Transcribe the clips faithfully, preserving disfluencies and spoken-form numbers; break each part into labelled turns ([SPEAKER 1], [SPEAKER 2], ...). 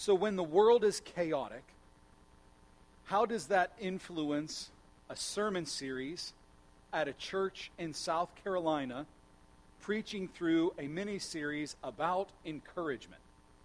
[SPEAKER 1] So when the world is chaotic, how does that influence a sermon series at a church in South Carolina preaching through a mini-series about encouragement?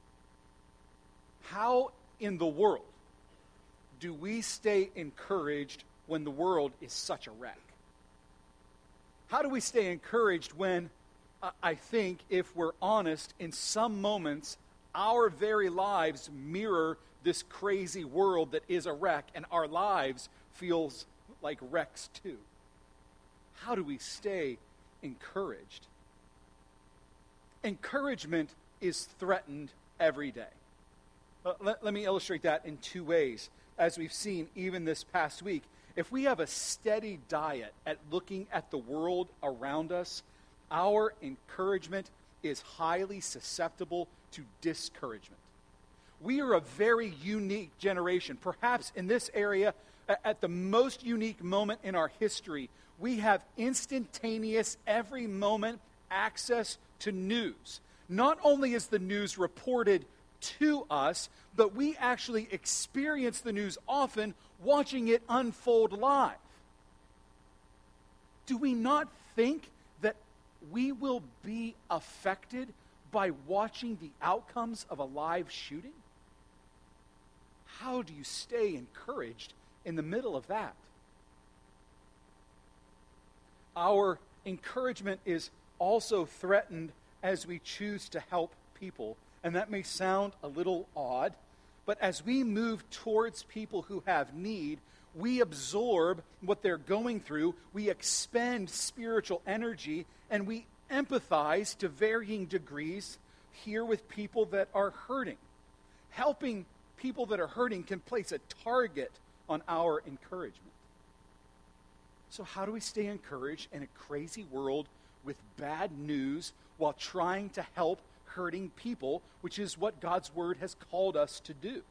[SPEAKER 1] How in the world do we stay encouraged when the world is such a wreck? How do we stay encouraged when, uh, I think, if we're honest, in some moments, our very lives mirror this crazy world that is a wreck, and our lives feels like wrecks too? How do we stay encouraged? Encouragement is threatened every day. Uh, let, let me illustrate that in two ways. As we've seen even this past week, if we have a steady diet at looking at the world around us, our encouragement is highly susceptible to discouragement. We are a very unique generation. Perhaps in this area, at the most unique moment in our history, we have instantaneous, every moment, access to news. Not only is the news reported to us, but we actually experience the news often watching it unfold live. Do we not think that we will be affected by watching the outcomes of a live shooting? How do you stay encouraged in the middle of that? Our encouragement is also threatened as we choose to help people. And that may sound a little odd, but as we move towards people who have need, we absorb what they're going through, we expend spiritual energy, and we empathize to varying degrees here with people that are hurting. Helping people that are hurting can place a target on our encouragement. So how do we stay encouraged in a crazy world with bad news while trying to help hurting people, which is what God's Word has called us to do?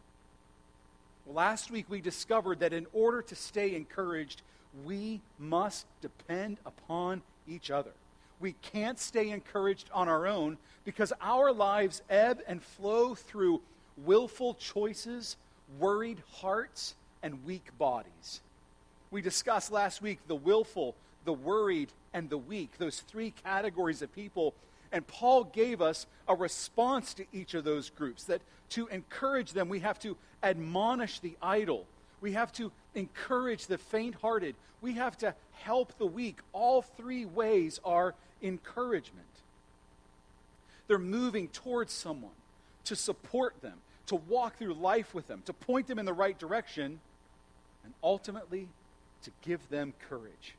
[SPEAKER 1] Last week we discovered that in order to stay encouraged, we must depend upon each other. We can't stay encouraged on our own because our lives ebb and flow through willful choices, worried hearts, and weak bodies. We discussed last week the willful, the worried, and the weak, those three categories of people. And Paul gave us a response to each of those groups, that to encourage them, we have to admonish the idle. We have to encourage the faint-hearted. We have to help the weak. All three ways are encouragement. They're moving towards someone to support them, to walk through life with them, to point them in the right direction, and ultimately to give them courage.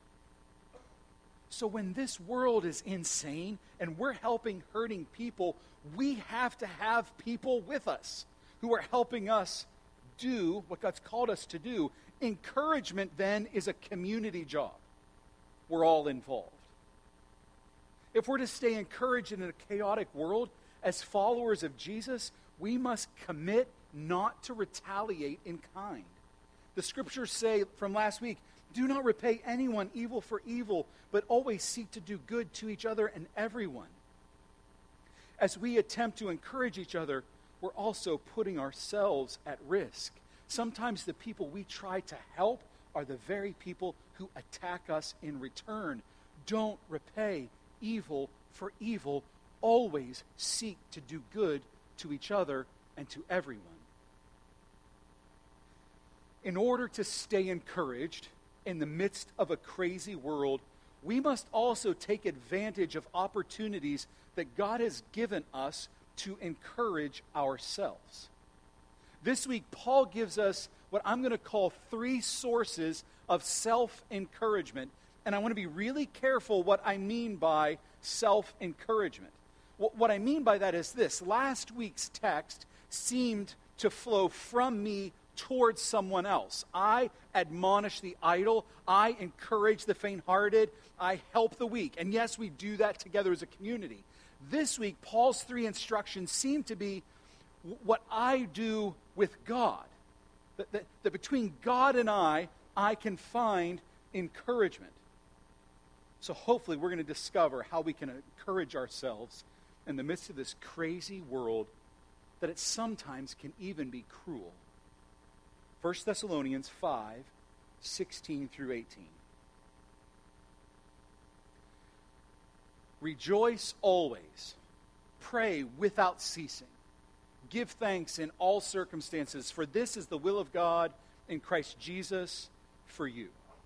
[SPEAKER 1] So when this world is insane and we're helping hurting people, we have to have people with us who are helping us do what God's called us to do. Encouragement, then, is a community job. We're all involved. If we're to stay encouraged in a chaotic world, as followers of Jesus, we must commit not to retaliate in kind. The scriptures say from last week, do not repay anyone evil for evil, but always seek to do good to each other and everyone. As we attempt to encourage each other, we're also putting ourselves at risk. Sometimes the people we try to help are the very people who attack us in return. Don't repay evil for evil. Always seek to do good to each other and to everyone. In order to stay encouraged in the midst of a crazy world, we must also take advantage of opportunities that God has given us to encourage ourselves. This week, Paul gives us what I'm going to call three sources of self-encouragement. And I want to be really careful what I mean by self-encouragement. What I mean by that is this. Last week's text seemed to flow from me towards someone else. I admonish the idle. I encourage the faint-hearted. I help the weak. And yes, we do that together as a community. This week, Paul's three instructions seem to be what I do with God. That, that, that between God and I, I can find encouragement. So hopefully we're going to discover how we can encourage ourselves in the midst of this crazy world that it sometimes can even be cruel. First Thessalonians five, sixteen through eighteen. Rejoice always. Pray without ceasing. Give thanks in all circumstances, for this is the will of God in Christ Jesus for you.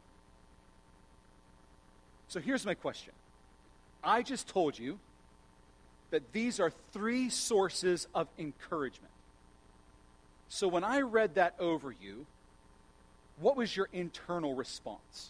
[SPEAKER 1] So here's my question. I just told you that these are three sources of encouragement. So when I read that over you, what was your internal response?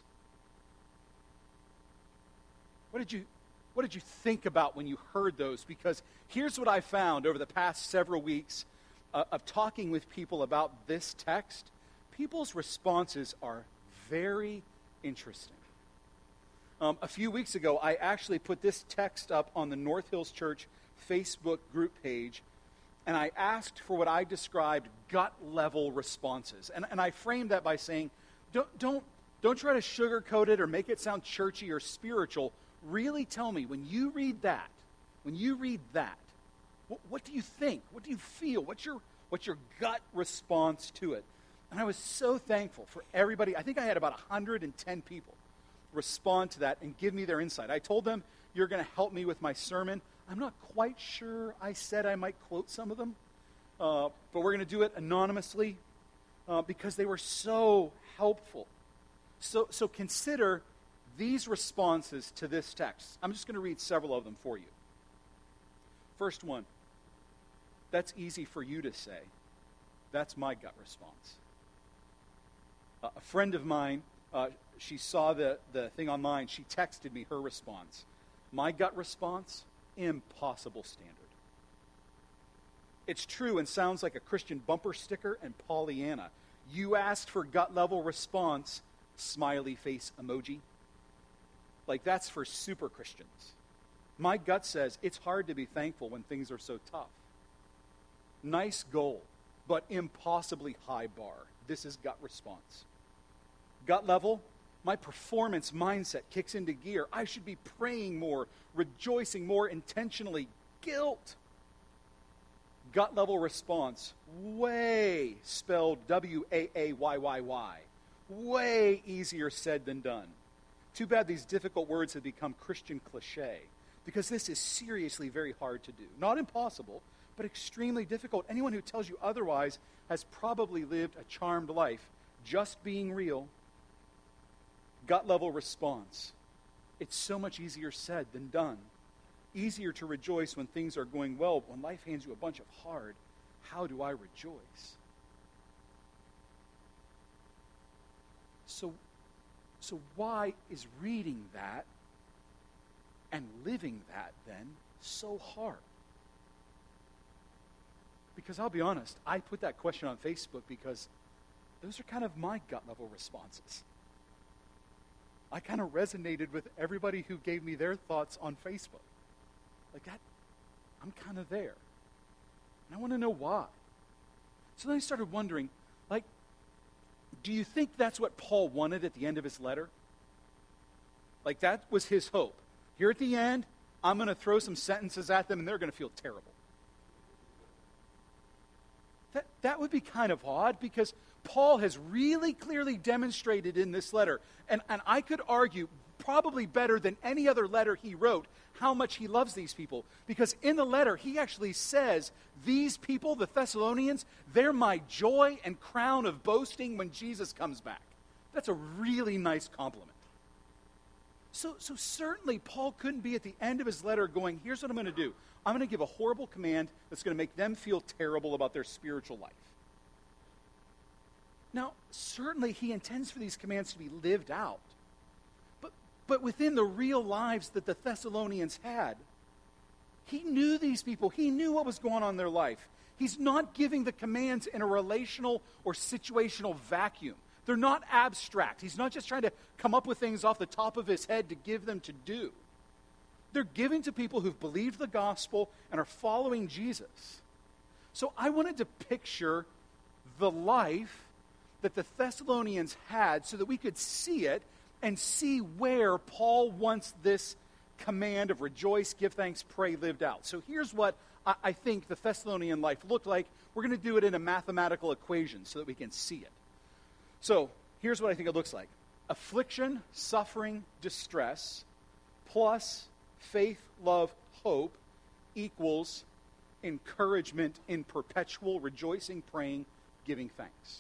[SPEAKER 1] What did you What did you think about when you heard those? Because here's what I found over the past several weeks uh, of talking with people about this text. People's responses are very interesting. Um, a few weeks ago, I actually put this text up on the North Hills Church Facebook group page, and I asked for what I described gut-level responses. And, and I framed that by saying, don't, don't, don't try to sugarcoat it or make it sound churchy or spiritual. Really tell me, when you read that, when you read that, what, what do you think? What do you feel? What's your, what's your gut response to it? And I was so thankful for everybody. I think I had about one hundred ten people respond to that and give me their insight. I told them, you're going to help me with my sermon. I'm not quite sure. I said I might quote some of them, uh, but we're going to do it anonymously uh, because they were so helpful. So, so consider these responses to this text. I'm just going to read several of them for you. First one, that's easy for you to say. That's my gut response. Uh, a friend of mine, uh, she saw the, the thing online. She texted me her response. My gut response, impossible standard. It's true and sounds like a Christian bumper sticker and Pollyanna. You asked for gut level response, smiley face emoji. Like that's for super Christians. My gut says it's hard to be thankful when things are so tough. Nice goal, but impossibly high bar. This is gut response. Gut level, my performance mindset kicks into gear. I should be praying more, rejoicing more intentionally. Guilt. Gut level response, way spelled W A A Y Y Y. Way easier said than done. Too bad these difficult words have become Christian cliche, because this is seriously very hard to do. Not impossible, but extremely difficult. Anyone who tells you otherwise has probably lived a charmed life. Just being real. Gut level response. It's so much easier said than done. Easier to rejoice when things are going well, but when life hands you a bunch of hard, how do I rejoice? So, so why is reading that and living that then so hard? Because I'll be honest, I put that question on Facebook because those are kind of my gut level responses. I kind of resonated with everybody who gave me their thoughts on Facebook. Like that, I'm kind of there. And I want to know why. So then I started wondering, like, do you think that's what Paul wanted at the end of his letter? Like that was his hope. Here at the end, I'm going to throw some sentences at them and they're going to feel terrible. That, that would be kind of odd because Paul has really clearly demonstrated in this letter, and, and I could argue probably better than any other letter he wrote, how much he loves these people. Because in the letter, he actually says, these people, the Thessalonians, they're my joy and crown of boasting when Jesus comes back. That's a really nice compliment. So, so certainly Paul couldn't be at the end of his letter going, here's what I'm going to do. I'm going to give a horrible command that's going to make them feel terrible about their spiritual life. Now, certainly he intends for these commands to be lived out. But, but within the real lives that the Thessalonians had, he knew these people. He knew what was going on in their life. He's not giving the commands in a relational or situational vacuum. They're not abstract. He's not just trying to come up with things off the top of his head to give them to do. They're giving to people who've believed the gospel and are following Jesus. So I wanted to picture the life that the Thessalonians had so that we could see it and see where Paul wants this command of rejoice, give thanks, pray lived out. So here's what I, I think the Thessalonian life looked like. We're going to do it in a mathematical equation so that we can see it. So here's what I think it looks like. Affliction, suffering, distress, plus faith, love, hope equals encouragement in perpetual rejoicing, praying, giving thanks.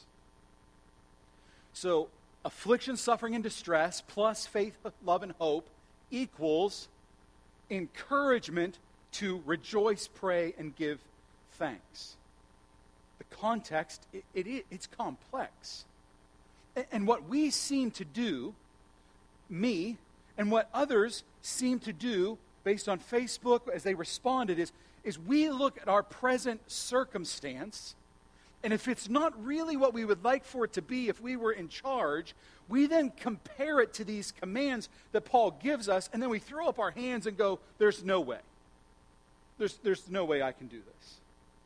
[SPEAKER 1] So affliction, suffering, and distress plus faith, love, and hope equals encouragement to rejoice, pray, and give thanks. The context, it, it, it's complex. And what we seem to do, me, and what others seem to do based on Facebook as they responded is, is we look at our present circumstance, and if it's not really what we would like for it to be if we were in charge, we then compare it to these commands that Paul gives us, and then we throw up our hands and go, there's no way. There's, there's no way I can do this.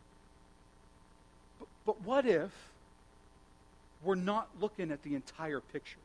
[SPEAKER 1] But, but what if we're not looking at the entire picture?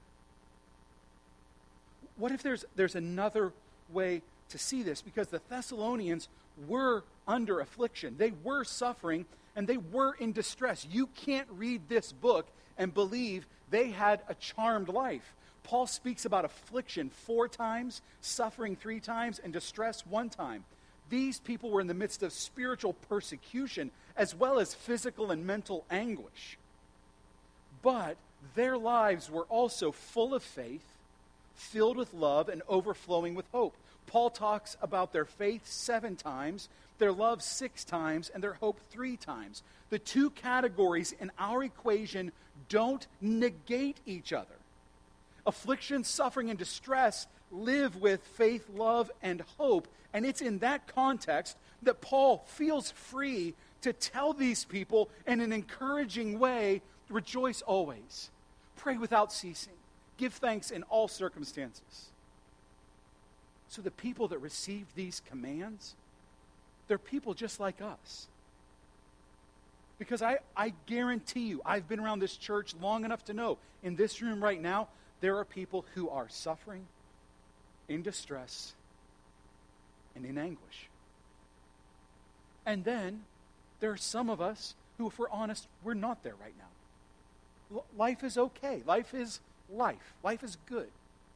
[SPEAKER 1] What if there's, there's another way to see this? Because the Thessalonians were under affliction. They were suffering, and they were in distress. You can't read this book and believe they had a charmed life. Paul speaks about affliction four times, suffering three times, and distress one time. These people were in the midst of spiritual persecution as well as physical and mental anguish. But their lives were also full of faith, filled with love, and overflowing with hope. Paul talks about their faith seven times, their love six times, and their hope three times. The two categories in our equation don't negate each other. Affliction, suffering, and distress live with faith, love, and hope. And it's in that context that Paul feels free to tell these people in an encouraging way, rejoice always, pray without ceasing, give thanks in all circumstances. So the people that received these commands, they're people just like us. Because I, I guarantee you, I've been around this church long enough to know, in this room right now, there are people who are suffering, in distress, and in anguish. And then there are some of us who, if we're honest, we're not there right now. L- life is okay. Life is life. Life is good.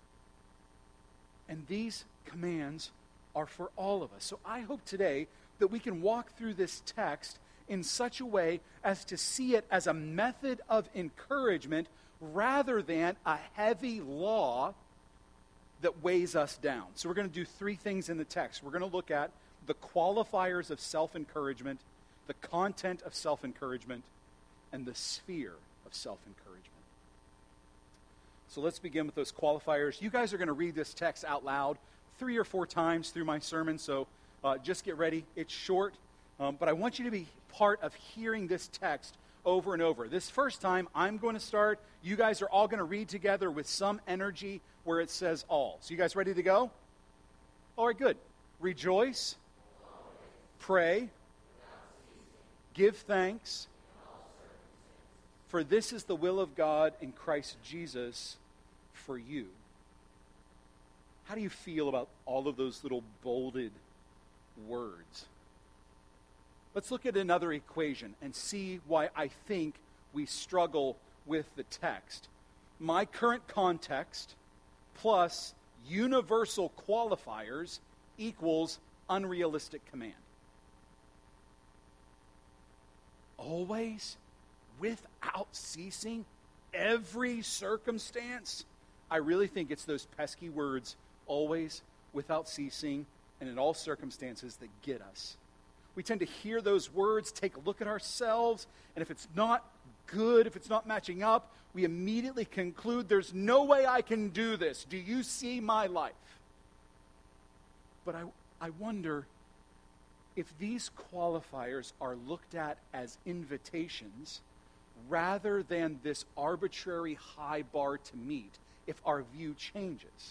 [SPEAKER 1] And these commands are for all of us. So I hope today that we can walk through this text in such a way as to see it as a method of encouragement rather than a heavy law that weighs us down. So we're going to do three things in the text. We're going to look at the qualifiers of self-encouragement, the content of self-encouragement, and the sphere of self-encouragement. So let's begin with those qualifiers. You guys are going to read this text out loud three or four times through my sermon, so uh, just get ready. It's short, um, but I want you to be part of hearing this text over and over. This first time, I'm going to start. You guys are all going to read together with some energy where it says all. So you guys ready to go? All right, good. Rejoice, pray, give thanks, for this is the will of God in Christ Jesus for you. How do you feel about all of those little bolded words? Let's look at another equation and see why I think we struggle with the text. My current context plus universal qualifiers equals unrealistic command. Always, without ceasing, every circumstance. I really think it's those pesky words, always, without ceasing, and in all circumstances, that get us. We tend to hear those words, take a look at ourselves, and if it's not good, if it's not matching up, we immediately conclude there's no way I can do this. Do you see my life? But I, I wonder if these qualifiers are looked at as invitations rather than this arbitrary high bar to meet if our view changes.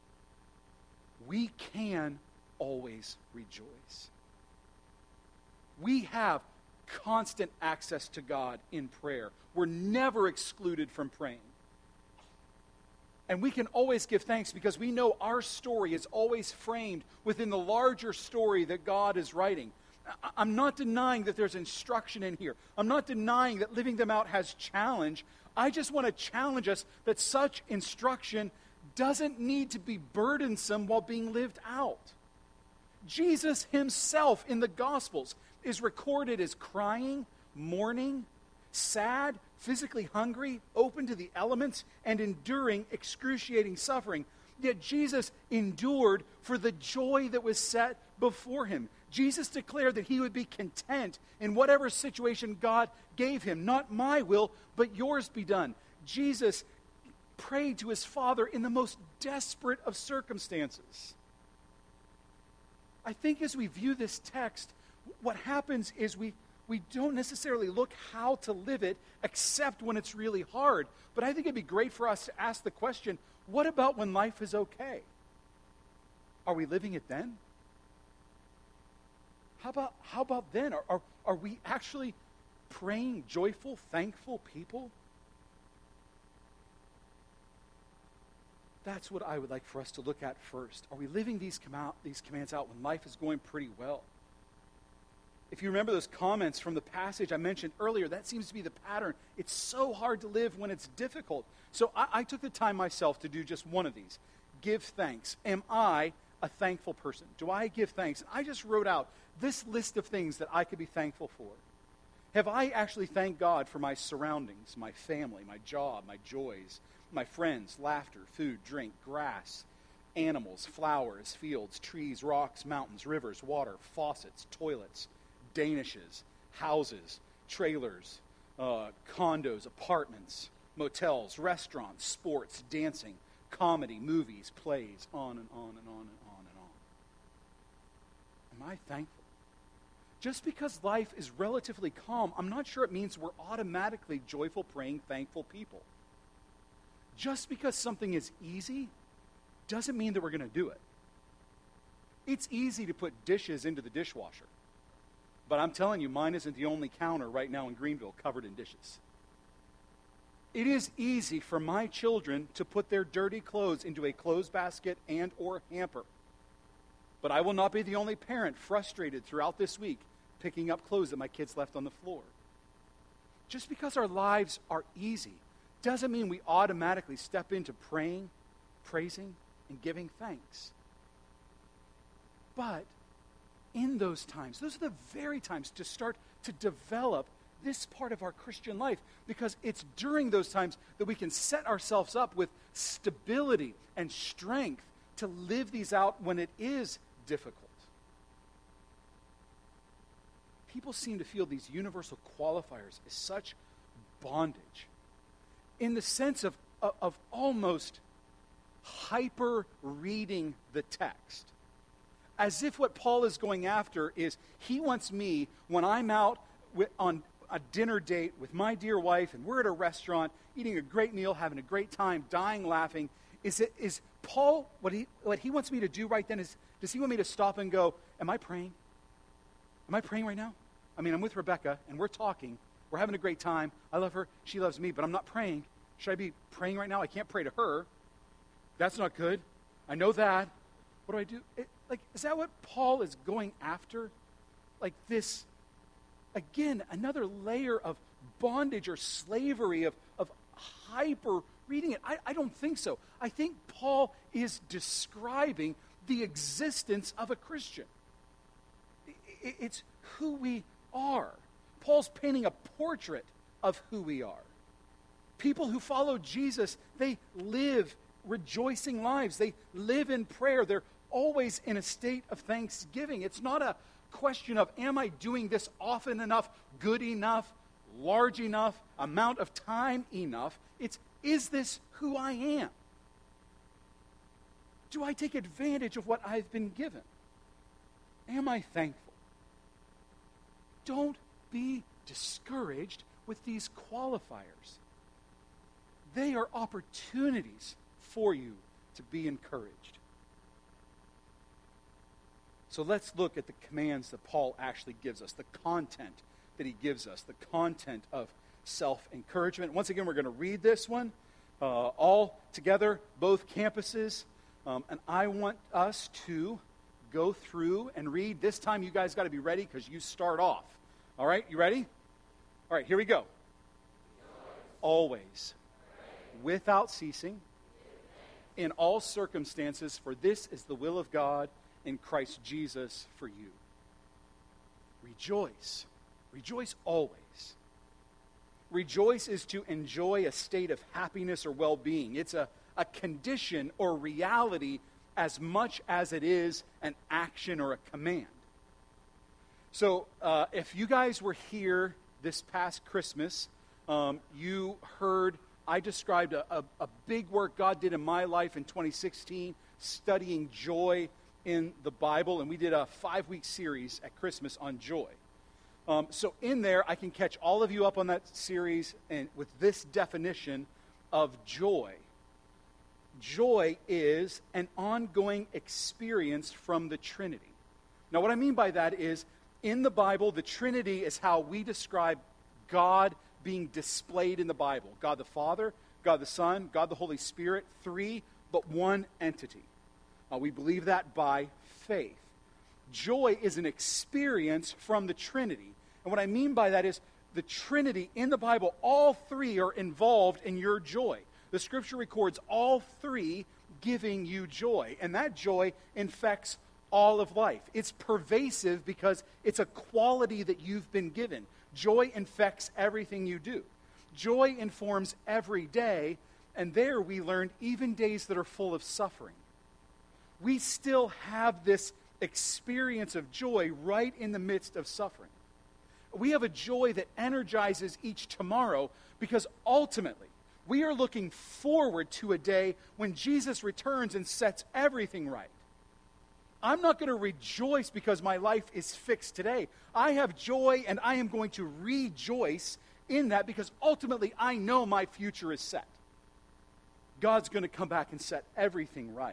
[SPEAKER 1] We can always rejoice. We have constant access to God in prayer. We're never excluded from praying. And we can always give thanks because we know our story is always framed within the larger story that God is writing. I- I'm not denying that there's instruction in here. I'm not denying that living them out has challenge. I just want to challenge us that such instruction doesn't need to be burdensome while being lived out. Jesus himself in the Gospels is recorded as crying, mourning, sad, physically hungry, open to the elements, and enduring excruciating suffering. Yet Jesus endured for the joy that was set before him. Jesus declared that he would be content in whatever situation God gave him. Not my will, but yours be done. Jesus prayed to his Father in the most desperate of circumstances. I think as we view this text, what happens is we, we don't necessarily look how to live it, except when it's really hard. But I think it'd be great for us to ask the question, what about when life is okay? Are we living it then? How about, how about then? Are, are, are we actually praying joyful, thankful people? That's what I would like for us to look at first. Are we living these, com- out, these commands out when life is going pretty well? If you remember those comments from the passage I mentioned earlier, that seems to be the pattern. It's so hard to live when it's difficult. So I, I took the time myself to do just one of these. Give thanks. Am I a thankful person? Do I give thanks? And I just wrote out this list of things that I could be thankful for. Have I actually thanked God for my surroundings, my family, my job, my joys, my friends, laughter, food, drink, grass, animals, flowers, fields, trees, rocks, mountains, rivers, water, faucets, toilets, danishes, houses, trailers, uh, condos, apartments, motels, restaurants, sports, dancing, comedy, movies, plays, on and on and on and on and on. Am I thankful? Just because life is relatively calm, I'm not sure it means we're automatically joyful, praying, thankful people. Just because something is easy doesn't mean that we're going to do it. It's easy to put dishes into the dishwasher. But I'm telling you, mine isn't the only counter right now in Greenville covered in dishes. It is easy for my children to put their dirty clothes into a clothes basket and or hamper. But I will not be the only parent frustrated throughout this week picking up clothes that my kids left on the floor. Just because our lives are easy doesn't mean we automatically step into praying, praising, and giving thanks. But in those times, those are the very times to start to develop this part of our Christian life, because it's during those times that we can set ourselves up with stability and strength to live these out when it is difficult. People seem to feel these universal qualifiers as such bondage, in the sense of, of, of almost hyper reading the text. As if what Paul is going after is, he wants me, when I'm out with, on a dinner date with my dear wife, and we're at a restaurant, eating a great meal, having a great time, dying laughing, is it is Paul, what he what he wants me to do right then is, does he want me to stop and go, am I praying? Am I praying right now? I mean, I'm with Rebecca, and we're talking. We're having a great time. I love her. She loves me, but I'm not praying. Should I be praying right now? I can't pray to her. That's not good. I know that. What do I do? It, like, is that what Paul is going after? Like this, again, another layer of bondage or slavery, of, of hyper reading it? I, I don't think so. I think Paul is describing the existence of a Christian. It, it's who we are. Paul's painting a portrait of who we are. People who follow Jesus, they live rejoicing lives. They live in prayer. They're always in a state of thanksgiving. It's not a question of, am I doing this often enough, good enough, large enough, amount of time enough? It's, is this who I am? Do I take advantage of what I've been given? Am I thankful? Don't be discouraged with these qualifiers. They are opportunities for you to be encouraged. So let's look at the commands that Paul actually gives us, the content that he gives us, the content of self-encouragement. Once again, we're going to read this one uh, all together, both campuses, um, and I want us to go through and read. This time you guys got to be ready because you start off. All right, you ready? All right, here we go. Always, without ceasing, in all circumstances, for this is the will of God in Christ Jesus for you. Rejoice. Rejoice always. Rejoice is to enjoy a state of happiness or well-being. It's a, a condition or reality as much as it is an action or a command. So uh, if you guys were here this past Christmas, um, you heard I described a, a, a big work God did in my life in twenty sixteen, studying joy in the Bible, and we did a five-week series at Christmas on joy. Um, so in there, I can catch all of you up on that series and with this definition of joy. Joy is an ongoing experience from the Trinity. Now, what I mean by that is, in the Bible, the Trinity is how we describe God being displayed in the Bible. God the Father, God the Son, God the Holy Spirit, three, but one entity. Uh, we believe that by faith. Joy is an experience from the Trinity. And what I mean by that is the Trinity in the Bible, all three are involved in your joy. The Scripture records all three giving you joy. And that joy infects all of life. It's pervasive because it's a quality that you've been given. Joy infects everything you do. Joy informs every day, and there we learned even days that are full of suffering. We still have this experience of joy right in the midst of suffering. We have a joy that energizes each tomorrow because ultimately we are looking forward to a day when Jesus returns and sets everything right. I'm not going to rejoice because my life is fixed today. I have joy, and I am going to rejoice in that because ultimately I know my future is set. God's going to come back and set everything right.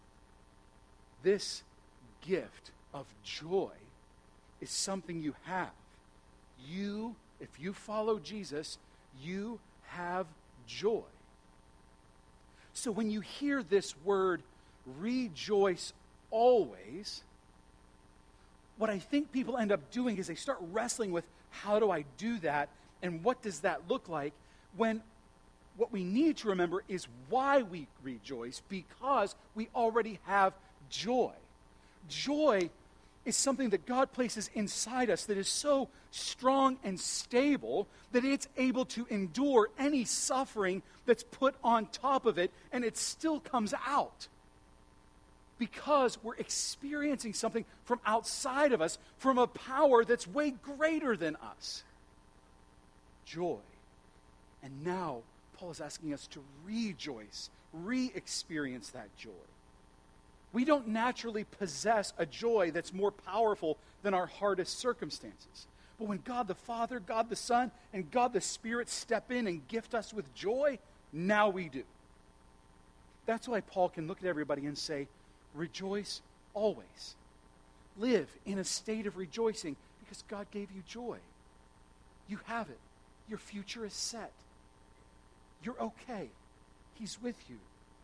[SPEAKER 1] This gift of joy is something you have. You, if you follow Jesus, you have joy. So when you hear this word, rejoice always, what I think people end up doing is they start wrestling with, how do I do that, and what does that look like, when what we need to remember is why we rejoice, because we already have joy. Joy is something that God places inside us that is so strong and stable that it's able to endure any suffering that's put on top of it, and it still comes out. Because we're experiencing something from outside of us, from a power that's way greater than us. Joy. And now, Paul is asking us to rejoice, re-experience that joy. We don't naturally possess a joy that's more powerful than our hardest circumstances. But when God the Father, God the Son, and God the Spirit step in and gift us with joy, now we do. That's why Paul can look at everybody and say, rejoice always. Live in a state of rejoicing because God gave you joy. You have it. Your future is set. You're okay. He's with you.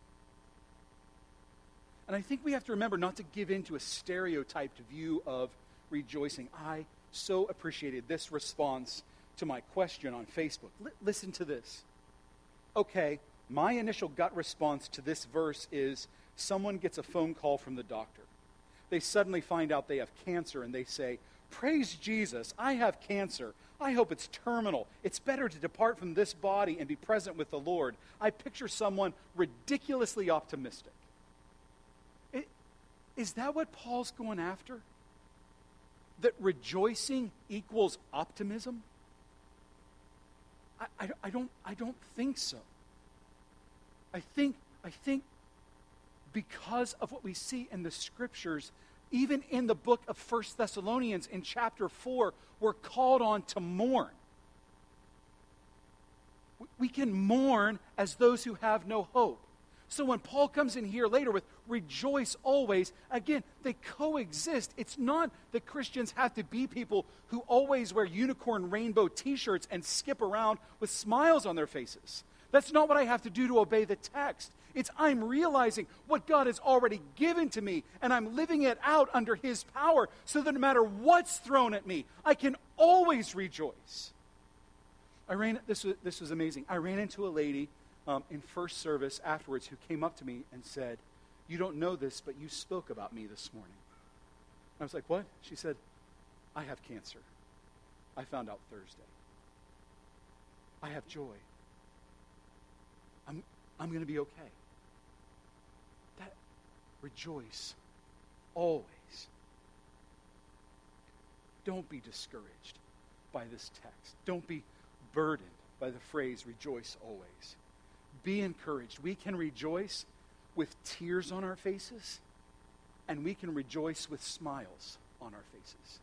[SPEAKER 1] And I think we have to remember not to give in to a stereotyped view of rejoicing. I so appreciated this response to my question on Facebook. L- listen to this. Okay, my initial gut response to this verse is someone gets a phone call from the doctor. They suddenly find out they have cancer and they say, praise Jesus, I have cancer. I hope it's terminal. It's better to depart from this body and be present with the Lord. I picture someone ridiculously optimistic. It, is that what Paul's going after? That rejoicing equals optimism? I, I, I don't I don't think so. I think I think because of what we see in the Scriptures, even in the book of First Thessalonians in chapter four, we're called on to mourn. We can mourn as those who have no hope. So when Paul comes in here later with rejoice always, again, they coexist. It's not that Christians have to be people who always wear unicorn rainbow t-shirts and skip around with smiles on their faces. That's not what I have to do to obey the text. It's I'm realizing what God has already given to me, and I'm living it out under his power so that no matter what's thrown at me, I can always rejoice. I ran, this was, this was amazing. I ran into a lady um, in first service afterwards who came up to me and said, "You don't know this, but you spoke about me this morning." I was like, "What?" She said, "I have cancer. I found out Thursday. I have joy. I'm, I'm going to be okay." That, rejoice always. Don't be discouraged by this text. Don't be burdened by the phrase, rejoice always. Be encouraged. We can rejoice with tears on our faces, and we can rejoice with smiles on our faces.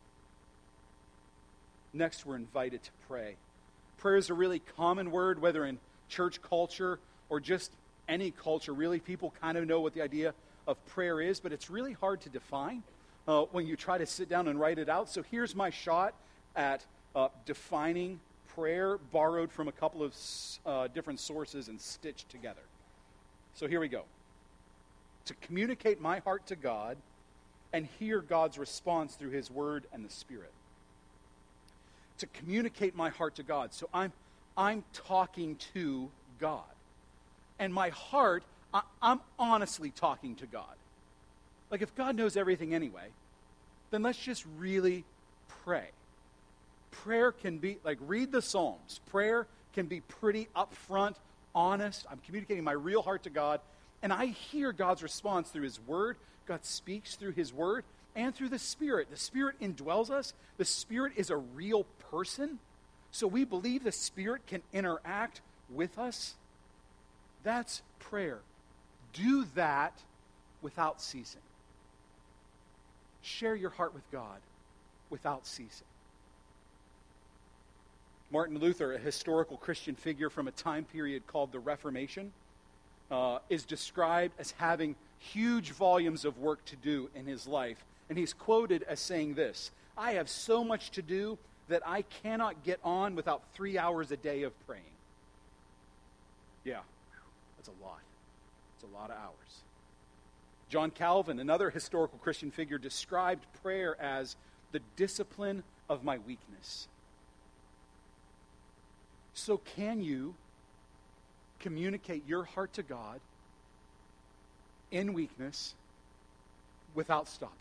[SPEAKER 1] Next, we're invited to pray. Prayer is a really common word, whether in church culture or just any culture. Really, people kind of know what the idea of prayer is, but it's really hard to define uh, when you try to sit down and write it out. So here's my shot at uh, defining prayer, borrowed from a couple of uh, different sources and stitched together. So here we go. To communicate my heart to God and hear God's response through his word and the Spirit. To communicate my heart to God. So I'm I'm talking to God. And my heart, I, I'm honestly talking to God. Like if God knows everything anyway, then let's just really pray. Prayer can be, like read the Psalms. Prayer can be pretty upfront, honest. I'm communicating my real heart to God. And I hear God's response through his word. God speaks through his word and through the Spirit. The Spirit indwells us. The Spirit is a real person. So we believe the Spirit can interact with us. That's prayer. Do that without ceasing. Share your heart with God without ceasing. Martin Luther, a historical Christian figure from a time period called the Reformation, uh, is described as having huge volumes of work to do in his life. And he's quoted as saying this, "I have so much to do that I cannot get on without three hours a day of praying." Yeah, that's a lot. It's a lot of hours. John Calvin, another historical Christian figure, described prayer as the discipline of my weakness. So can you communicate your heart to God in weakness without stopping?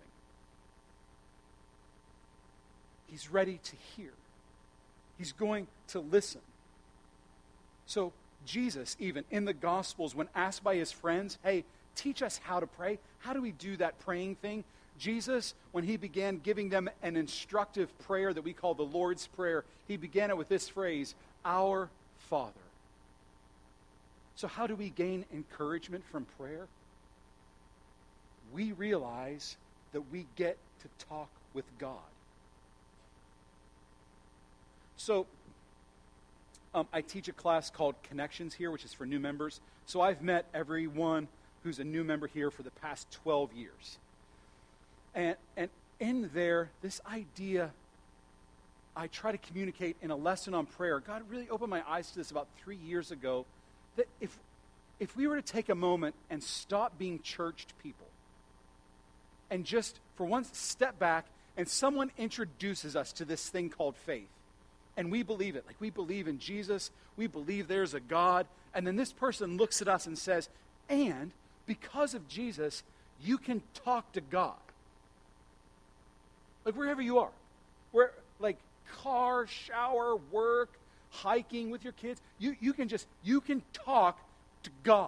[SPEAKER 1] He's ready to hear. He's going to listen. So Jesus, even in the Gospels, when asked by his friends, "Hey, teach us how to pray. How do we do that praying thing?" Jesus, when he began giving them an instructive prayer that we call the Lord's Prayer, he began it with this phrase, "Our Father." So how do we gain encouragement from prayer? We realize that we get to talk with God. So um, I teach a class called Connections here, which is for new members. So I've met everyone who's a new member here for the past twelve years. And, and in there, this idea I try to communicate in a lesson on prayer. God really opened my eyes to this about three years ago, that if, if we were to take a moment and stop being churched people and just, for once, step back and someone introduces us to this thing called faith, and we believe it. Like we believe in Jesus. We believe there's a God. And then this person looks at us and says, and because of Jesus, you can talk to God. Like wherever you are. Where, like car, shower, work, hiking with your kids. You, you can just, you can talk to God.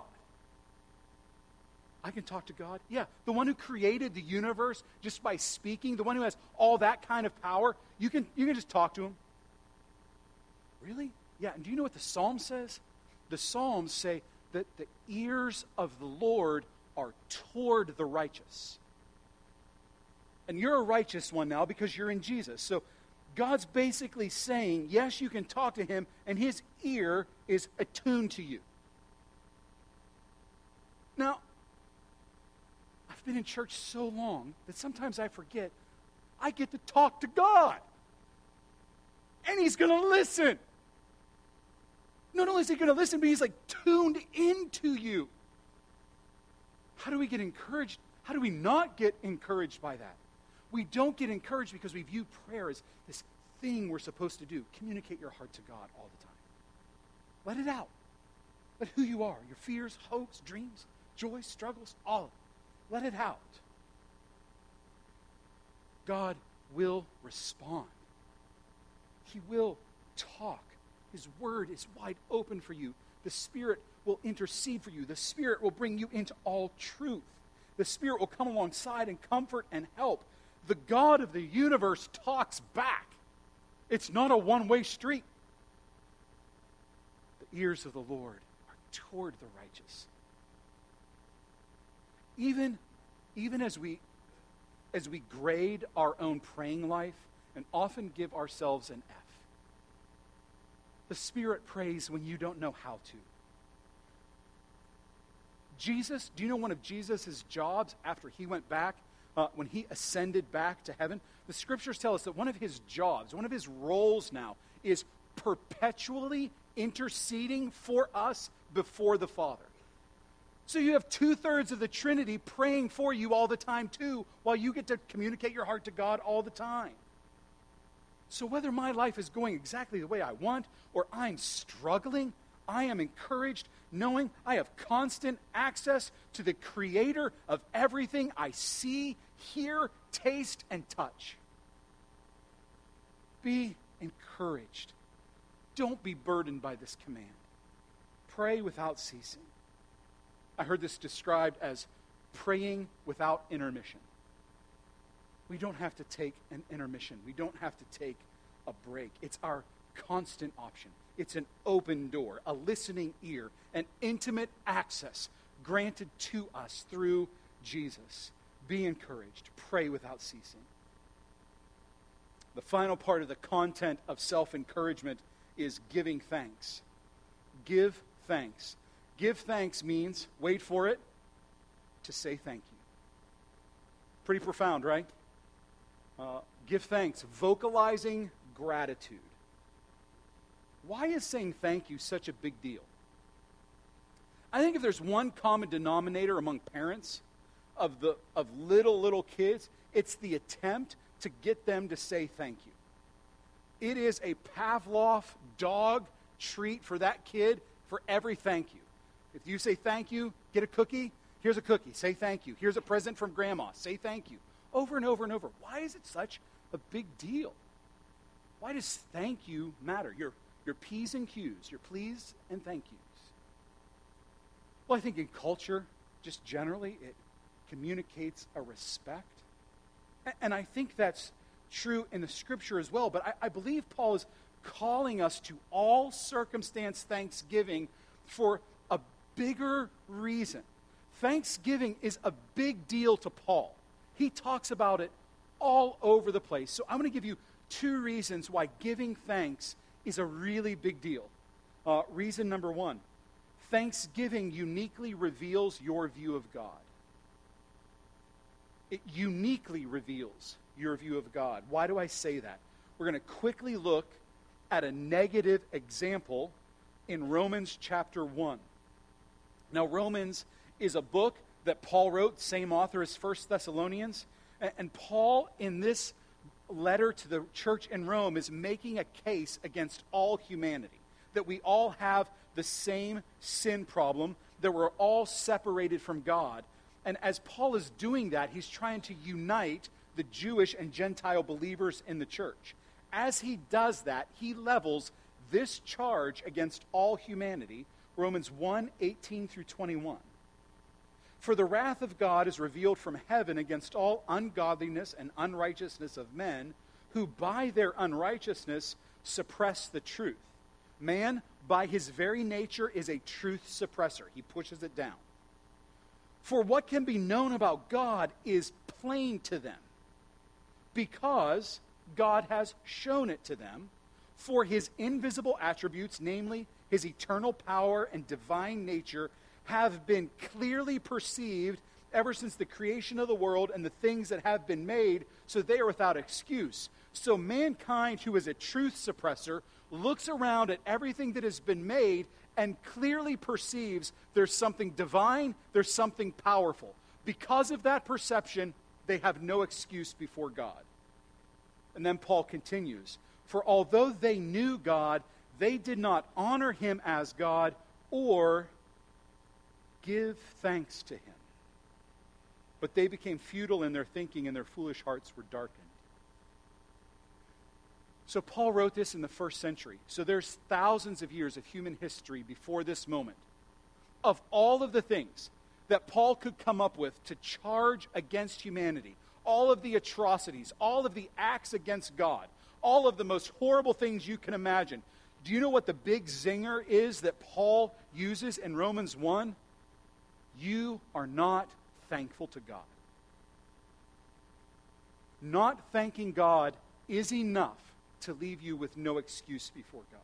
[SPEAKER 1] I can talk to God? Yeah. The one who created the universe just by speaking, the one who has all that kind of power, you can, you can just talk to him. Really? Yeah, and do you know what the Psalm says? The Psalms say that the ears of the Lord are toward the righteous. And you're a righteous one now because you're in Jesus. So God's basically saying, yes, you can talk to him, and his ear is attuned to you. Now, I've been in church so long that sometimes I forget I get to talk to God. And he's going to listen. No Not only is he going to listen, but he's like tuned into you. How do we get encouraged? How do we not get encouraged by that? We don't get encouraged because we view prayer as this thing we're supposed to do. Communicate your heart to God all the time. Let it out. Let who you are, your fears, hopes, dreams, joys, struggles, all of it. Let it out. God will respond. He will talk. His word is wide open for you. The Spirit will intercede for you. The Spirit will bring you into all truth. The Spirit will come alongside and comfort and help. The God of the universe talks back. It's not a one-way street. The ears of the Lord are toward the righteous. Even, even as we, as we grade our own praying life and often give ourselves an F, the Spirit prays when you don't know how to. Jesus, do you know one of Jesus' jobs after he went back, uh, when he ascended back to heaven? The scriptures tell us that one of his jobs, one of his roles now, is perpetually interceding for us before the Father. So you have two-thirds of the Trinity praying for you all the time too, while you get to communicate your heart to God all the time. So whether my life is going exactly the way I want or I'm struggling, I am encouraged knowing I have constant access to the Creator of everything I see, hear, taste, and touch. Be encouraged. Don't be burdened by this command. Pray without ceasing. I heard this described as praying without intermission. We don't have to take an intermission. We don't have to take a break. It's our constant option. It's an open door, a listening ear, an intimate access granted to us through Jesus. Be encouraged. Pray without ceasing. The final part of the content of self-encouragement is giving thanks. Give thanks. Give thanks means, wait for it, to say thank you. Pretty profound, right? Uh, give thanks, vocalizing gratitude. Why is saying thank you such a big deal? I think if there's one common denominator among parents of the of little, little kids, it's the attempt to get them to say thank you. It is a Pavlov dog treat for that kid for every thank you. If you say thank you, get a cookie, here's a cookie, say thank you. Here's a present from grandma, say thank you. Over and over and over. Why is it such a big deal? Why does thank you matter? Your, your P's and Q's, your please and thank yous. Well, I think in culture, just generally, it communicates a respect. And I think that's true in the Scripture as well. But I, I believe Paul is calling us to all circumstance thanksgiving for a bigger reason. Thanksgiving is a big deal to Paul. He talks about it all over the place. So I'm going to give you two reasons why giving thanks is a really big deal. Uh, reason number one, thanksgiving uniquely reveals your view of God. It uniquely reveals your view of God. Why do I say that? We're going to quickly look at a negative example in Romans chapter one. Now, Romans is a book that Paul wrote, same author as First Thessalonians. And Paul, in this letter to the church in Rome, is making a case against all humanity, that we all have the same sin problem, that we're all separated from God. And as Paul is doing that, he's trying to unite the Jewish and Gentile believers in the church. As he does that, he levels this charge against all humanity, Romans one, eighteen through twenty-one. For the wrath of God is revealed from heaven against all ungodliness and unrighteousness of men, who by their unrighteousness suppress the truth. Man, by his very nature, is a truth suppressor. He pushes it down. For what can be known about God is plain to them, because God has shown it to them. For his invisible attributes, namely his eternal power and divine nature, have been clearly perceived ever since the creation of the world and the things that have been made, so they are without excuse. So mankind, who is a truth suppressor, looks around at everything that has been made and clearly perceives there's something divine, there's something powerful. Because of that perception, they have no excuse before God. And then Paul continues, for although they knew God, they did not honor him as God or give thanks to him. But they became futile in their thinking, and their foolish hearts were darkened. So Paul wrote this in the first century. So there's thousands of years of human history before this moment. Of all of the things that Paul could come up with to charge against humanity, all of the atrocities, all of the acts against God, all of the most horrible things you can imagine. Do you know what the big zinger is that Paul uses in Romans one? You are not thankful to God. Not thanking God is enough to leave you with no excuse before God.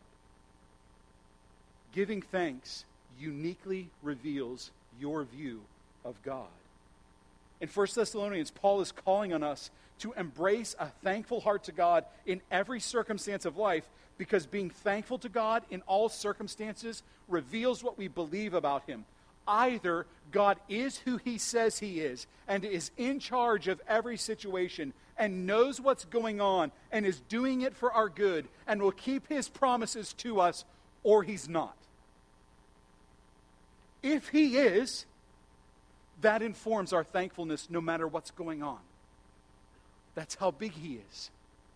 [SPEAKER 1] Giving thanks uniquely reveals your view of God. In First Thessalonians, Paul is calling on us to embrace a thankful heart to God in every circumstance of life, because being thankful to God in all circumstances reveals what we believe about him. Either God is who he says he is and is in charge of every situation and knows what's going on and is doing it for our good and will keep his promises to us, or he's not. If he is, that informs our thankfulness no matter what's going on. That's how big he is.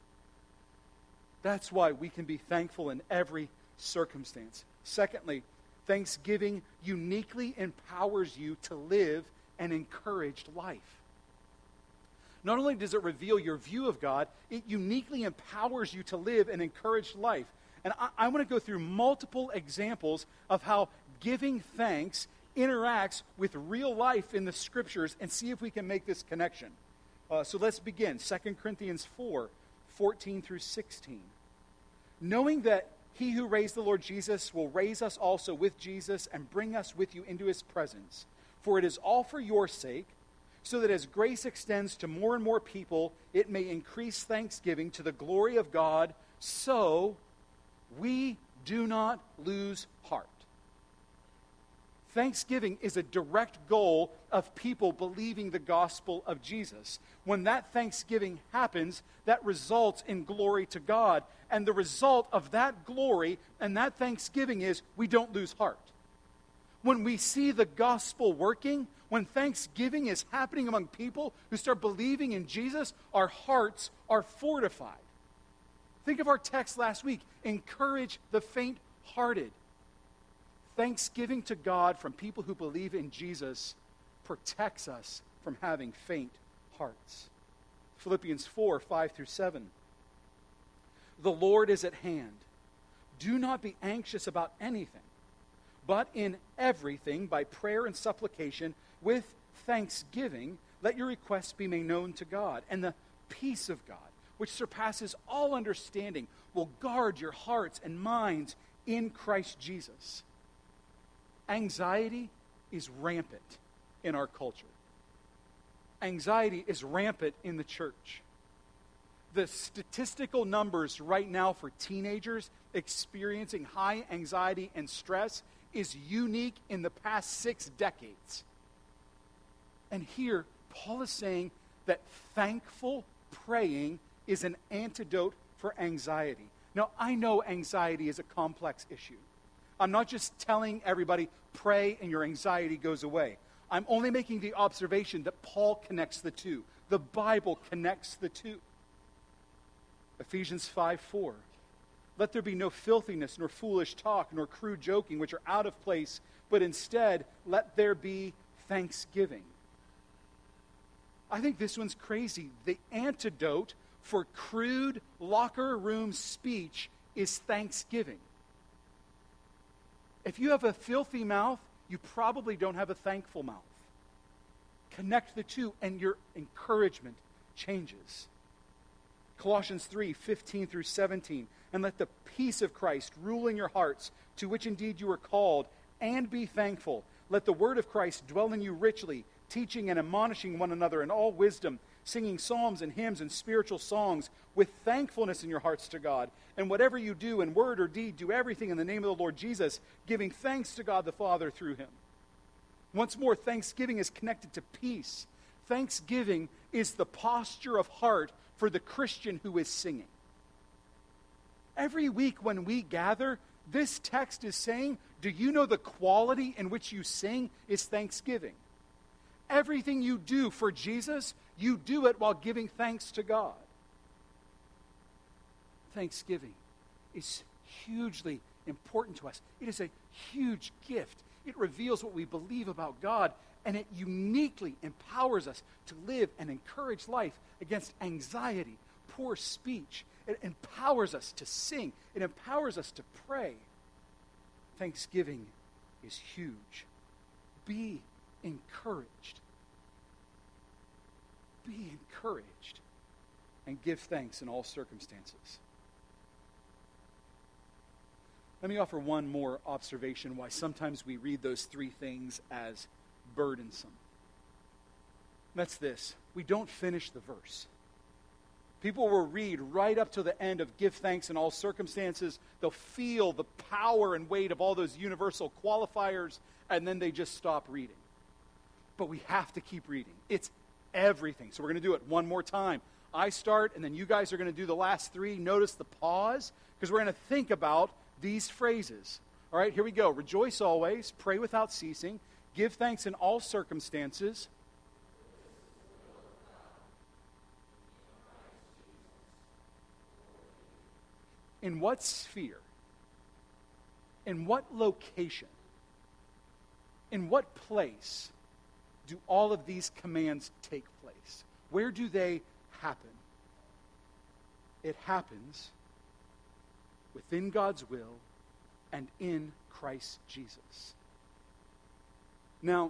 [SPEAKER 1] That's why we can be thankful in every circumstance. Secondly, thanksgiving uniquely empowers you to live an encouraged life. Not only does it reveal your view of God, it uniquely empowers you to live an encouraged life. And I, I want to go through multiple examples of how giving thanks interacts with real life in the Scriptures and see if we can make this connection. Uh, so let's begin. Second Corinthians four, fourteen through sixteen. Knowing that he who raised the Lord Jesus will raise us also with Jesus and bring us with you into his presence. For it is all for your sake, so that as grace extends to more and more people, it may increase thanksgiving to the glory of God, so we do not lose heart. Thanksgiving is a direct goal of people believing the gospel of Jesus. When that thanksgiving happens, that results in glory to God. And the result of that glory and that thanksgiving is we don't lose heart. When we see the gospel working, when thanksgiving is happening among people who start believing in Jesus, our hearts are fortified. Think of our text last week. Encourage the faint-hearted. Thanksgiving to God from people who believe in Jesus protects us from having faint hearts. Philippians four, five through seven. The Lord is at hand. Do not be anxious about anything, but in everything, by prayer and supplication, with thanksgiving, let your requests be made known to God. And the peace of God, which surpasses all understanding, will guard your hearts and minds in Christ Jesus. Anxiety is rampant in our culture. Anxiety is rampant in the church. The statistical numbers right now for teenagers experiencing high anxiety and stress is unique in the past six decades. And here, Paul is saying that thankful praying is an antidote for anxiety. Now, I know anxiety is a complex issue. I'm not just telling everybody, pray and your anxiety goes away. I'm only making the observation that Paul connects the two. The Bible connects the two. Ephesians five four. Let there be no filthiness, nor foolish talk, nor crude joking, which are out of place, but instead let there be thanksgiving. I think this one's crazy. The antidote for crude locker room speech is thanksgiving. If you have a filthy mouth, you probably don't have a thankful mouth. Connect the two, and your encouragement changes. Colossians three, fifteen through seventeen. And let the peace of Christ rule in your hearts, to which indeed you are called, and be thankful. Let the word of Christ dwell in you richly, teaching and admonishing one another in all wisdom, singing psalms and hymns and spiritual songs with thankfulness in your hearts to God. And whatever you do in word or deed, do everything in the name of the Lord Jesus, giving thanks to God the Father through him. Once more, thanksgiving is connected to peace. Thanksgiving is the posture of heart for the Christian who is singing. Every week when we gather, this text is saying, do you know the quality in which you sing is thanksgiving? Everything you do for Jesus, you do it while giving thanks to God. Thanksgiving is hugely important to us. It is a huge gift. It reveals what we believe about God, and it uniquely empowers us to live and encourage life against anxiety, poor speech. It empowers us to sing. It empowers us to pray. Thanksgiving is huge. Be encouraged. Be encouraged and give thanks in all circumstances. Let me offer one more observation why sometimes we read those three things as burdensome. That's this. We don't finish the verse. People will read right up to the end of give thanks in all circumstances. They'll feel the power and weight of all those universal qualifiers, and then they just stop reading. But we have to keep reading. It's everything. So we're going to do it one more time. I start, and then you guys are going to do the last three. Notice the pause, because we're going to think about these phrases. All right, here we go. Rejoice always, pray without ceasing, give thanks in all circumstances. In what sphere? In what location? In what place do all of these commands take place? Where do they happen? It happens within God's will and in Christ Jesus. Now,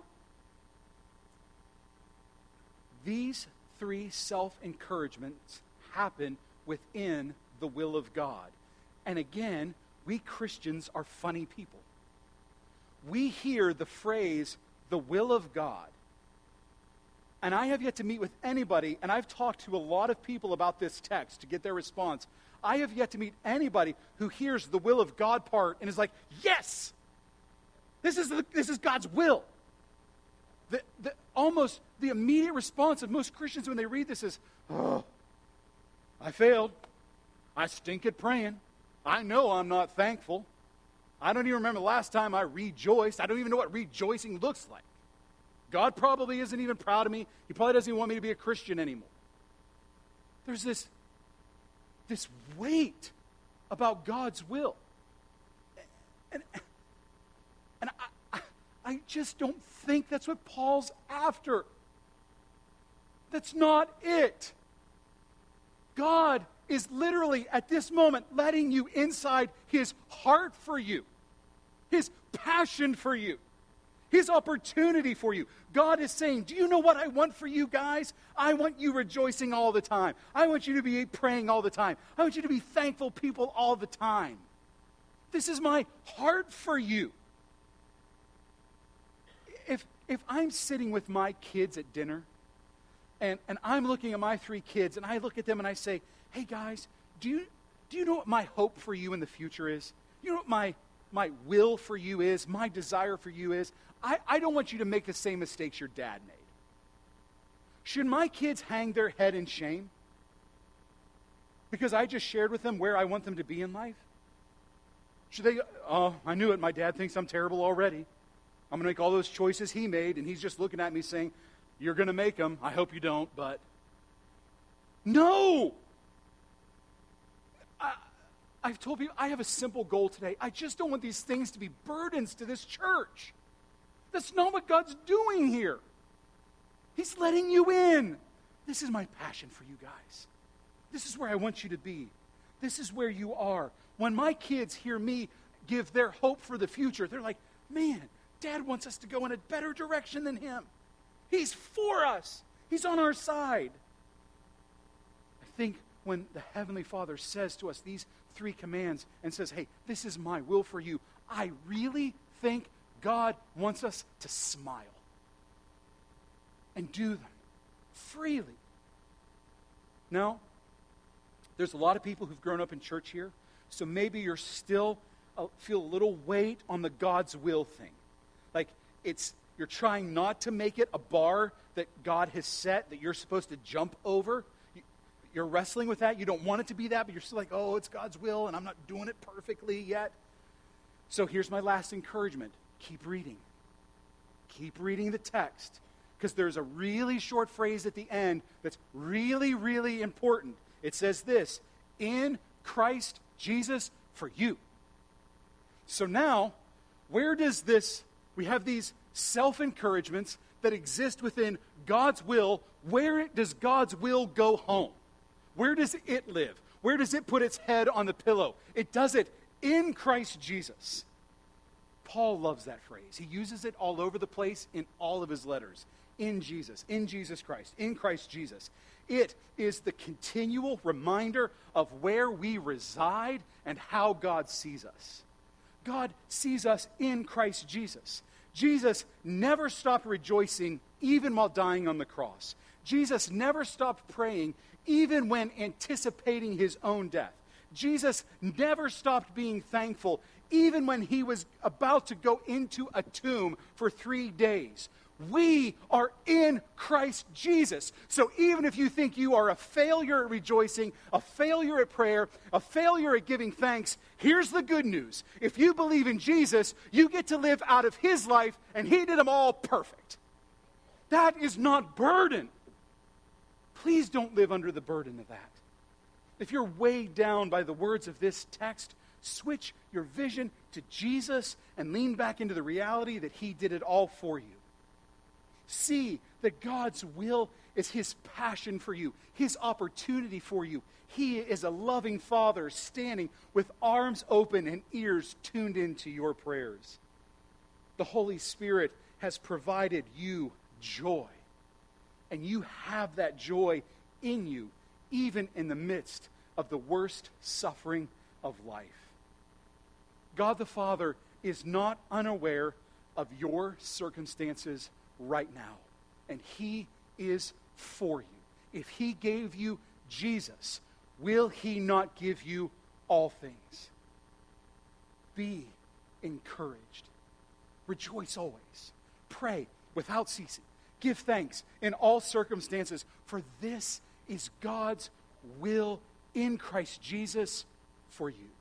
[SPEAKER 1] these three self-encouragements happen within the will of God. And again, we Christians are funny people. We hear the phrase, the will of God. And I have yet to meet with anybody, and I've talked to a lot of people about this text to get their response. I have yet to meet anybody who hears the will of God part and is like, yes, this is, the, this is God's will. The, the, almost the immediate response of most Christians when they read this is, oh, I failed. I stink at praying. I know I'm not thankful. I don't even remember the last time I rejoiced. I don't even know what rejoicing looks like. God probably isn't even proud of me. He probably doesn't even want me to be a Christian anymore. There's this, this weight about God's will. And, and I, I just don't think that's what Paul's after. That's not it. God is literally at this moment letting you inside his heart for you, his passion for you, his opportunity for you. God is saying, do you know what I want for you guys? I want you rejoicing all the time. I want you to be praying all the time. I want you to be thankful people all the time. This is my heart for you. If, if I'm sitting with my kids at dinner, and, and I'm looking at my three kids, and I look at them and I say, hey guys, do you, do you know what my hope for you in the future is? You know what my, my will for you is? My desire for you is? I, I don't want you to make the same mistakes your dad made. Should my kids hang their head in shame because I just shared with them where I want them to be in life? Should they, oh, I knew it, my dad thinks I'm terrible already. I'm going to make all those choices he made, and he's just looking at me saying, you're going to make them. I hope you don't, but no! I, I've told people I have a simple goal today. I just don't want these things to be burdens to this church. That's not what God's doing here. He's letting you in. This is my passion for you guys. This is where I want you to be. This is where you are. When my kids hear me give their hope for the future, they're like, man, Dad wants us to go in a better direction than him. He's for us. He's on our side. I think when the Heavenly Father says to us these three commands and says, hey, this is my will for you, I really think God wants us to smile and do them freely Now, there's a lot of people who've grown up in church here, so maybe you're still uh, feel a little weight on the God's will thing. Like, it's you're trying not to make it a bar that God has set that you're supposed to jump over. You're wrestling with that. You don't want it to be that, but you're still like, oh, it's God's will, and I'm not doing it perfectly yet. So here's my last encouragement. Keep reading. Keep reading the text, because there's a really short phrase at the end that's really, really important. It says this, in Christ Jesus for you. So now, where does this, we have these self-encouragements that exist within God's will. Where does God's will go home? Where does it live? Where does it put its head on the pillow? It does it in Christ Jesus. Paul loves that phrase. He uses it all over the place in all of his letters. In Jesus, in Jesus Christ, in Christ Jesus. It is the continual reminder of where we reside and how God sees us. God sees us in Christ Jesus. Jesus never stopped rejoicing even while dying on the cross. Jesus never stopped praying even when anticipating his own death. Jesus never stopped being thankful even when he was about to go into a tomb for three days. We are in Christ Jesus. So even if you think you are a failure at rejoicing, a failure at prayer, a failure at giving thanks, here's the good news. If you believe in Jesus, you get to live out of his life, and he did them all perfect. That is not burden. Please don't live under the burden of that. If you're weighed down by the words of this text, switch your vision to Jesus and lean back into the reality that he did it all for you. See that God's will is his passion for you, his opportunity for you. He is a loving Father standing with arms open and ears tuned into your prayers. The Holy Spirit has provided you joy, and you have that joy in you, even in the midst of the worst suffering of life. God the Father is not unaware of your circumstances right now, and he is for you. If he gave you Jesus, will he not give you all things? Be encouraged. Rejoice always. Pray without ceasing. Give thanks in all circumstances, for this is God's will in Christ Jesus for you.